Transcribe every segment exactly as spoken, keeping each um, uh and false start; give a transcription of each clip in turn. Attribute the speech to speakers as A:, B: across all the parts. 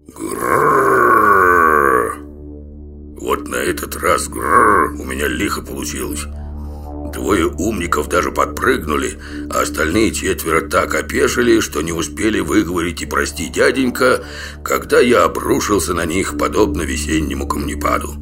A: Грррррр. Вот на этот раз грррр, у меня лихо получилось. Двое умников даже подпрыгнули, а остальные четверо так опешили, что не успели выговорить и «прости, дяденька», когда я обрушился на них, подобно весеннему камнепаду.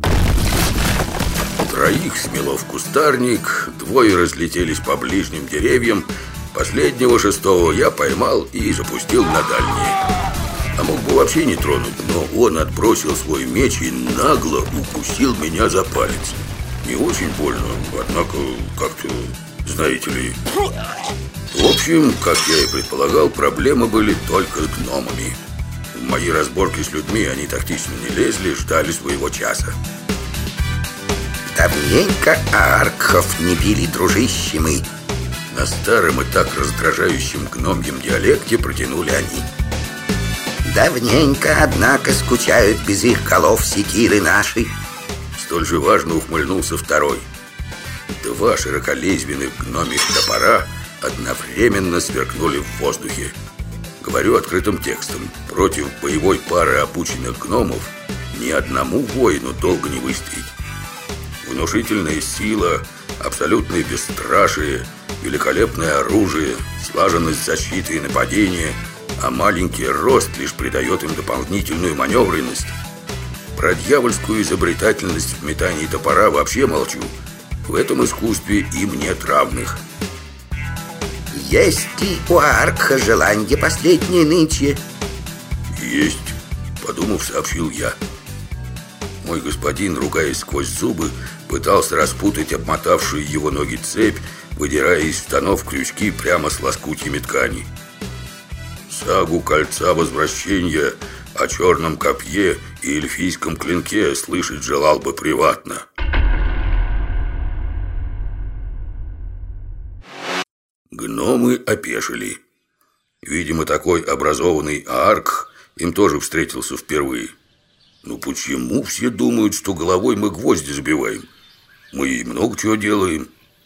A: Троих смело в кустарник, двое разлетелись по ближним деревьям, последнего, шестого, я поймал и запустил на дальние. А мог бы вообще не тронуть, но он отбросил свой меч и нагло укусил меня за палец. Не очень больно, однако как-то, знаете ли... В общем, как я и предполагал, проблемы были только с гномами. В мои разборки с людьми они тактично не лезли, ждали своего часа.
B: Давненько аркхов не били, дружище мы.
A: На старом и так раздражающем гномьем диалекте протянули они.
B: Давненько, однако, скучают без их голов секиры наши.
A: Столь же важно ухмыльнулся второй. Два широколезвенных гномих топора одновременно сверкнули в воздухе. Говорю открытым текстом: против боевой пары обученных гномов ни одному воину долго не выстоять. Внушительная сила, абсолютное бесстрашие, великолепное оружие, слаженность защиты и нападения, а маленький рост лишь придает им дополнительную маневренность. Про дьявольскую изобретательность в метании топора вообще молчу. В этом искусстве им нет равных.
B: Есть ли у аркха желанье последнее нынче?
A: Есть, подумав, сообщил я. Мой господин, ругаясь сквозь зубы, пытался распутать обмотавшую его ноги цепь, выдирая из штанов крючки прямо с лоскутьями ткани. Сагу кольца возвращения о черном копье и эльфийском клинке слышать желал бы приватно. Гномы опешили. Видимо, такой образованный арк им тоже встретился впервые. Ну почему все думают, что головой мы гвозди забиваем? Мы и много чего делаем.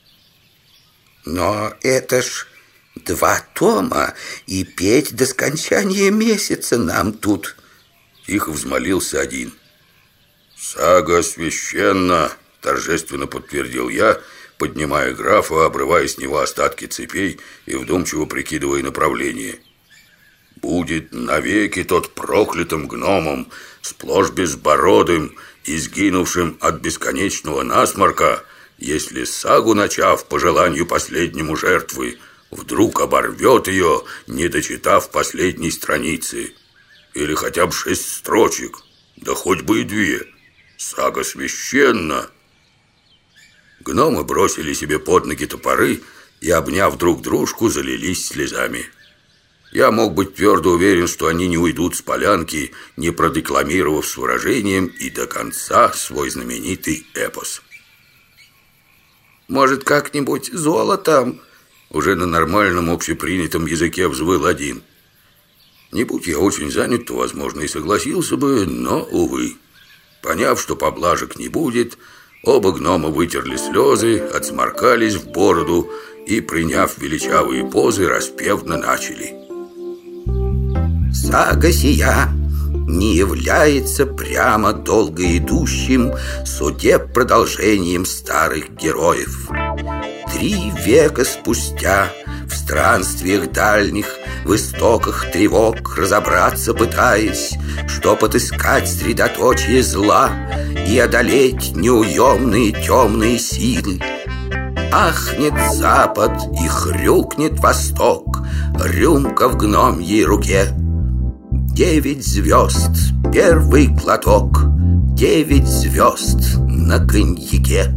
B: Но это ж два тома, и петь до скончания месяца нам тут.
A: Тихо взмолился один. Сага священна, торжественно подтвердил я, поднимая графа, обрывая с него остатки цепей и вдумчиво прикидывая направление. Будет навеки тот проклятым гномом, сплошь безбородым и сгинувшим от бесконечного насморка, если сагу, начав по желанию последнему жертвы, вдруг оборвет ее, не дочитав последней страницы. Или хотя бы шесть строчек, да хоть бы и две. Сага священна. Гномы бросили себе под ноги топоры и, обняв друг дружку, залились слезами. Я мог быть твердо уверен, что они не уйдут с полянки, не продекламировав с выражением и до конца свой знаменитый эпос.
B: «Может, как-нибудь золотом?»
A: Уже на нормальном общепринятом языке взвыл один. Не будь я очень занят, то, возможно, и согласился бы, но, увы. Поняв, что поблажек не будет, оба гнома вытерли слезы, отсморкались в бороду и, приняв величавые позы, распевно начали.
B: Сага сия не является прямо долго идущим судеб продолжением старых героев. Три века спустя, в странствиях дальних, в истоках тревог разобраться пытаясь, чтоб отыскать средоточие зла и одолеть неуемные темные силы, ахнет запад и хрюкнет восток, рюмка в гномьей руке. Девять звезд, первый глоток, девять звезд на коньяке.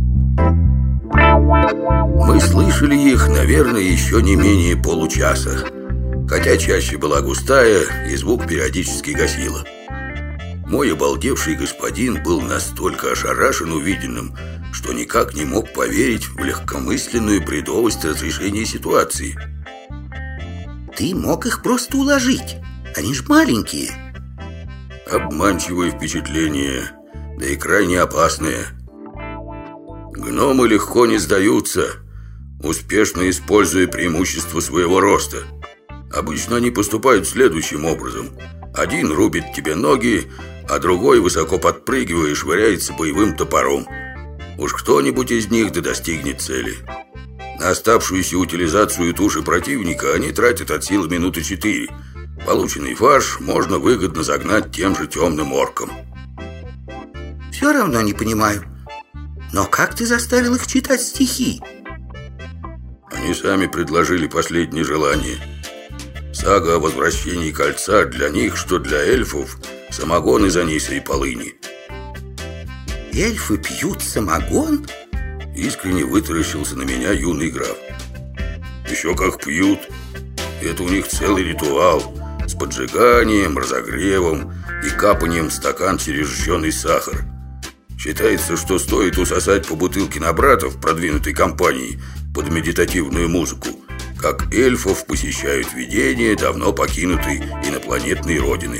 A: Мы слышали их, наверное, еще не менее получаса, хотя чаще была густая и звук периодически гасила. Мой обалдевший господин был настолько ошарашен увиденным, что никак не мог поверить в легкомысленную бредовость разрешения ситуации.
B: Ты мог их просто уложить, они ж маленькие.
A: Обманчивое впечатление, да и крайне опасное. Гномы легко не сдаются, успешно используя преимущество своего роста. Обычно они поступают следующим образом. Один рубит тебе ноги, а другой, высоко подпрыгивая, швыряется боевым топором. Уж кто-нибудь из них да достигнет цели. На оставшуюся утилизацию туши противника они тратят от силы минуты четыре. Полученный фарш можно выгодно загнать тем же темным оркам.
B: Все равно не понимаю. Но как ты заставил их читать стихи?
A: Они сами предложили последнее желание. Сага о возвращении кольца для них, что для эльфов, самогон из аниса и полыни.
B: Эльфы пьют самогон?
A: Искренне вытаращился на меня юный граф. Еще как пьют. Это у них целый ритуал с поджиганием, разогревом и капанием в стакан через жженый сахар. Считается, что стоит усосать по бутылке на братов продвинутой компании под медитативную музыку, как эльфов посещают видения давно покинутой инопланетной родины.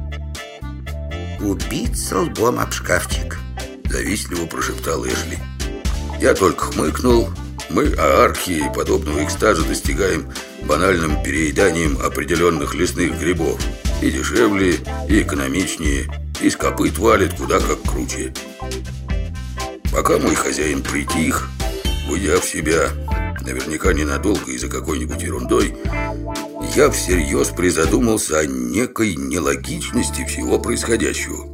B: «Убиться лбом об шкафчик»,
A: — завистливо прошептал Эшли. Я только хмыкнул. Мы, аархи, подобного экстаза достигаем банальным перееданием определенных лесных грибов. И дешевле, и экономичнее, и с копыт валит куда как круче. Пока мой хозяин притих, уйдя в себя, наверняка ненадолго и за какой-нибудь ерундой, я всерьез призадумался о некой нелогичности всего происходящего.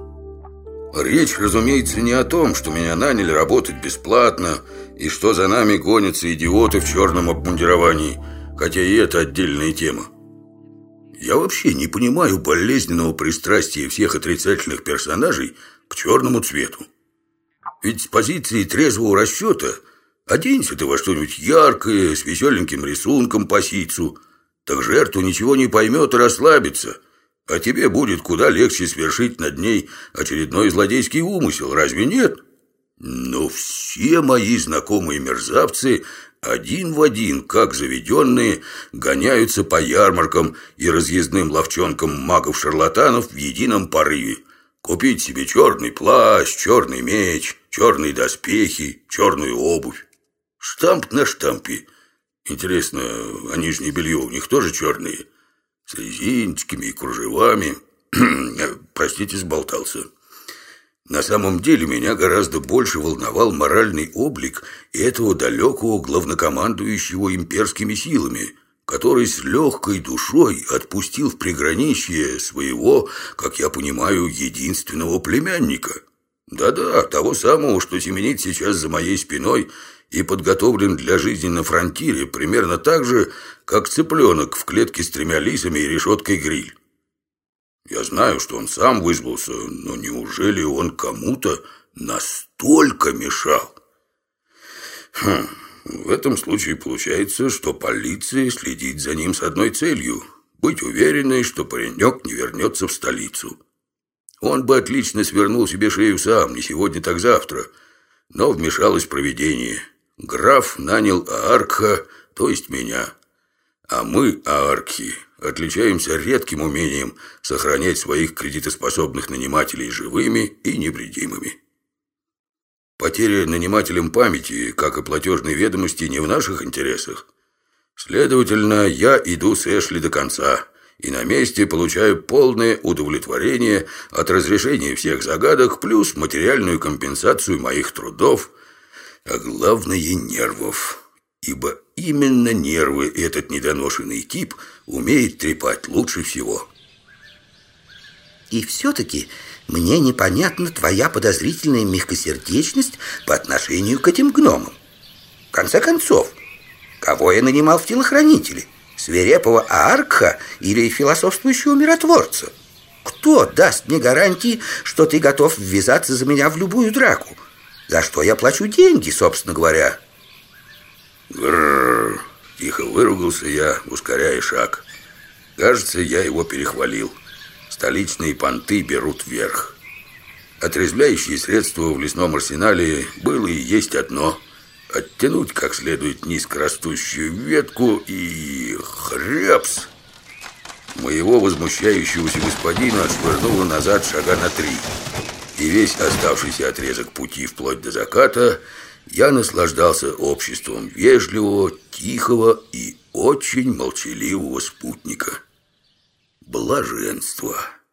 A: Речь, разумеется, не о том, что меня наняли работать бесплатно и что за нами гонятся идиоты в черном обмундировании, хотя и это отдельная тема. Я вообще не понимаю болезненного пристрастия всех отрицательных персонажей к черному цвету. Ведь с позиции трезвого расчета оденься ты во что-нибудь яркое, с веселеньким рисунком по ситцу, так жертва ничего не поймет и расслабится, а тебе будет куда легче свершить над ней очередной злодейский умысел, разве нет? Но все мои знакомые мерзавцы один в один, как заведенные, гоняются по ярмаркам и разъездным ловчонкам магов-шарлатанов в едином порыве. Купить себе черный плащ, черный меч, черные доспехи, черную обувь. Штамп на штампе. Интересно, а нижнее белье у них тоже черные? С резиночками и кружевами. Простите, сболтался. На самом деле меня гораздо больше волновал моральный облик этого далекого главнокомандующего имперскими силами, который с легкой душой отпустил в приграничье своего, как я понимаю, единственного племянника. Да-да, того самого, что семенит сейчас за моей спиной и подготовлен для жизни на фронтире примерно так же, как цыпленок в клетке с тремя лисами и решеткой гриль. Я знаю, что он сам вызвался, но неужели он кому-то настолько мешал? Хм, в этом случае получается, что полиция следит за ним с одной целью – быть уверенной, что паренек не вернется в столицу. Он бы отлично свернул себе шею сам, не сегодня, так завтра, но вмешалось провидение. Граф нанял ааркха, то есть меня. А мы, ааркхи, отличаемся редким умением сохранять своих кредитоспособных нанимателей живыми и невредимыми. Потеря нанимателям памяти, как и платежной ведомости, не в наших интересах. Следовательно, я иду с Эшли до конца и на месте получаю полное удовлетворение от разрешения всех загадок плюс материальную компенсацию моих трудов, а главное нервов. Ибо именно нервы этот недоношенный тип умеет трепать лучше всего.
B: И все-таки мне непонятна твоя подозрительная мягкосердечность по отношению к этим гномам. В конце концов, кого я нанимал в телохранители? Свирепого ааркха или философствующего миротворца? Кто даст мне гарантии, что ты готов ввязаться за меня в любую драку? За что я плачу деньги, собственно говоря?
A: Грррр, тихо выругался я, ускоряя шаг. Кажется, я его перехвалил. Столичные понты берут вверх. Отрезвляющее средство в лесном арсенале было и есть одно: оттянуть как следует низкорастущую ветку и хряпс. Моего возмущающегося господина отшвырнуло назад шага на три. И весь оставшийся отрезок пути вплоть до заката я наслаждался обществом вежливого, тихого и очень молчаливого спутника. блаженство.